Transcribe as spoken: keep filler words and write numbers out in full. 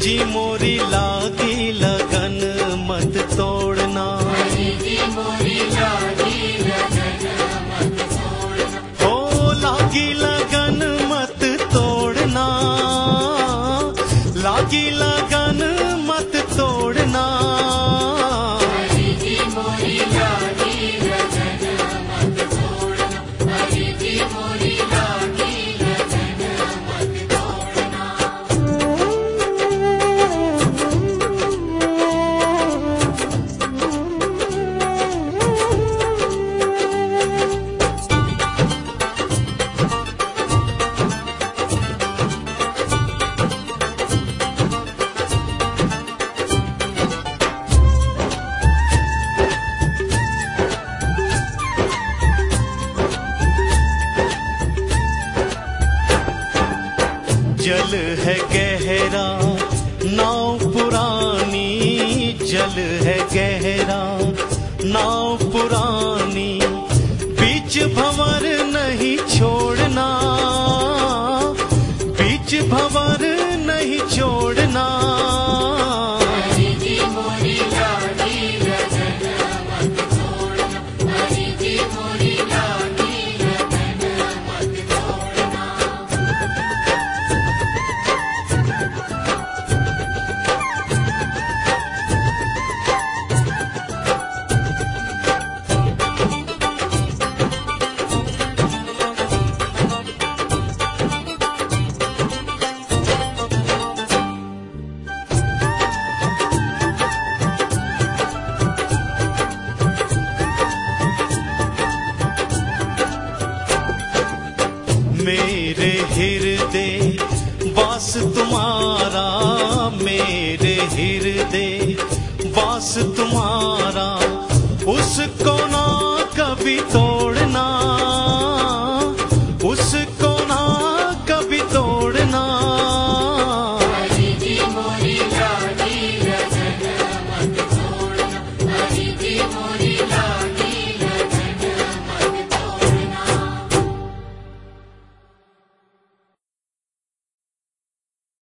जी मोरी लागी लगन मत तोड़ना, हरि जी मोरी लागी लगन मत तोड़ना, ओ लागी लगन मत तोड़ना, लागी लगन मत तोड़ना, हरि जी मोरी लागी लगन मत तोड़ना, हरि जी मोरी लागी लगन मत तोड़ना। जल है गहरा नाव पुरानी, जल है गहरा नाव पुरानी, बीच भंवर नहीं छोड़ना, बीच भंवर नहीं छोड़ना, हरि जी मोरी लागी लगन मत तोड़ना, हरि जी मोरी लागी लगन मत तोड़ना। मेरे हृदय वास तुम्हारा